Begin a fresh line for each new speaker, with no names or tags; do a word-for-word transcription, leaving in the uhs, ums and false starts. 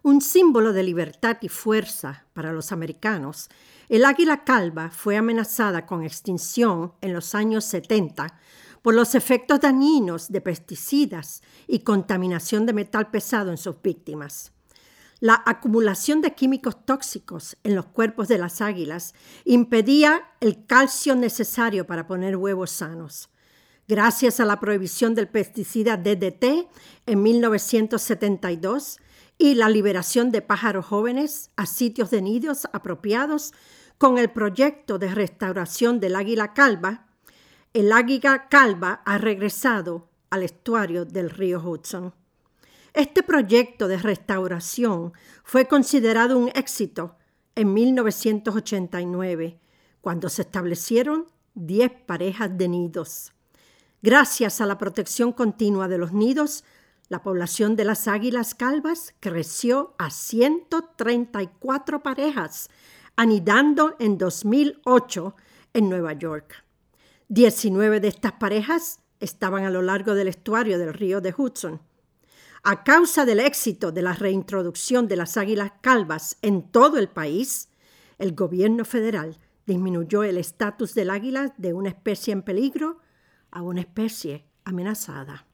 Un símbolo de libertad y fuerza para los americanos, el águila calva fue amenazada con extinción en los años setenta por los efectos dañinos de pesticidas y contaminación de metal pesado en sus víctimas. La acumulación de químicos tóxicos en los cuerpos de las águilas impedía el calcio necesario para poner huevos sanos. Gracias a la prohibición del pesticida D D T en mil novecientos setenta y dos y la liberación de pájaros jóvenes a sitios de nidos apropiados, con el proyecto de restauración del águila calva, el águila calva ha regresado al estuario del río Hudson. Este proyecto de restauración fue considerado un éxito en mil novecientos ochenta y nueve, cuando se establecieron diez parejas de nidos. Gracias a la protección continua de los nidos, la población de las águilas calvas creció a ciento treinta y cuatro parejas, anidando en dos mil ocho en Nueva York. diecinueve de estas parejas estaban a lo largo del estuario del río de Hudson. A causa del éxito de la reintroducción de las águilas calvas en todo el país, el gobierno federal disminuyó el estatus del águila de una especie en peligro a una especie amenazada.